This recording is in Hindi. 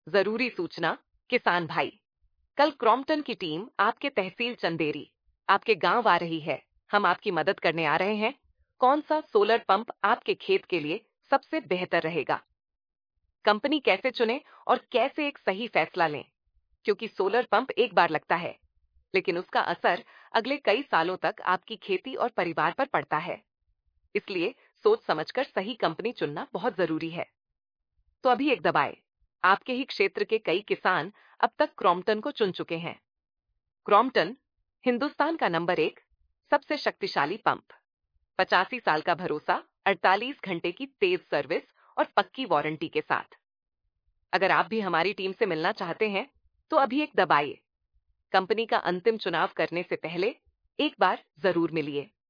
जरूरी सूचना। किसान भाई, कल क्रॉम्पटन की टीम आपके तहसील चंदेरी आपके गांव आ रही है। हम आपकी मदद करने आ रहे हैं। कौन सा सोलर पंप आपके खेत के लिए सबसे बेहतर रहेगा? कंपनी कैसे चुने और कैसे एक सही फैसला लें? क्योंकि सोलर पंप एक बार लगता है, लेकिन उसका असर अगले कई सालों तक आपकी खेती और परिवार पर पड़ता है। इसलिए सोच समझकर सही कंपनी चुनना बहुत जरूरी है। तो अभी एक दबाए। आपके ही क्षेत्र के कई किसान अब तक क्रॉम्पटन को चुन चुके हैं। क्रॉम्पटन, हिंदुस्तान का नंबर 1 सबसे शक्तिशाली पंप। 85 साल का भरोसा, 48 घंटे की तेज सर्विस और पक्की वारंटी के साथ। अगर आप भी हमारी टीम से मिलना चाहते हैं, तो अभी एक दबाइए। कंपनी का अंतिम चुनाव करने से पहले एक बार जरूर मिलिए।